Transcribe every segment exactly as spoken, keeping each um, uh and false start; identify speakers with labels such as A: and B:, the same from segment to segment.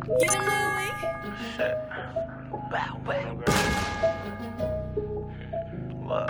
A: Shit. Bow, bow. Look.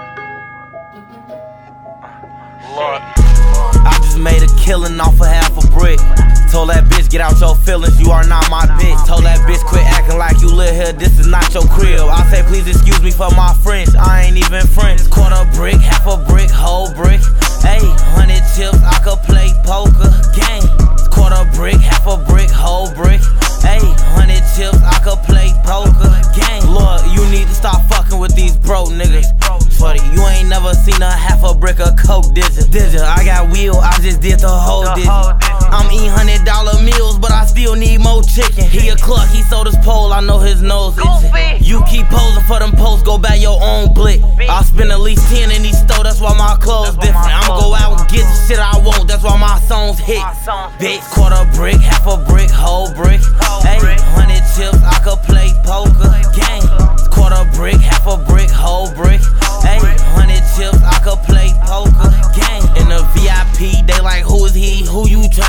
A: Look. I just made a killing off of half a brick. Told that bitch, get out your feelings, you are not my bitch. Told that bitch, quit acting like you live here, this is not your crib. I say, please excuse me for my French, I ain't even French. Quarter brick, half a brick, whole brick. Ayy, hundred chips, I could play poker. Gang. Quarter brick, half a brick, whole brick. Ayy, hundred chips, I could play poker. Gang. Lord, you need to stop fucking with these broke niggas. Funny, you ain't never seen a half a brick of coke, did ya? Did ya? I got wheel, I just did the whole did ya? I'm eating hundred dollar meals, but I still need more chicken. He a cluck, he sold his pole, I know his nose itching. You keep posing for them posts, go buy your own blick. I'll spend at least ten in these stores, that's why my clothes different. I'ma go out and get the shit I want, that's why my songs hit. Bitch, quarter brick, half a brick, whole brick. Ayy, hundred chips, I could play poker. Gang, quarter brick, half a brick, whole brick. Ayy, hundred chips, I could play poker. Gang, in the V I P, they like, who is he? Who you tryna